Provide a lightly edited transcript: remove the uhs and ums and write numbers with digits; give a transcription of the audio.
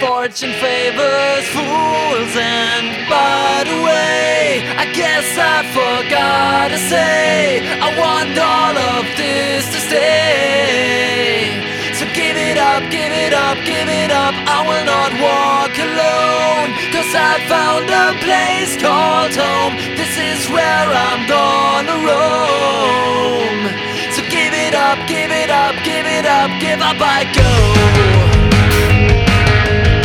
Fortune favors fools, and by the way, I guess I forgot to say I want all of this to stay. So give it up, give it up, give it up. I will not walk alone, 'cause I found a place called home. This is where I'm gonna roam. So give it up, give it up, give it up, give up I go.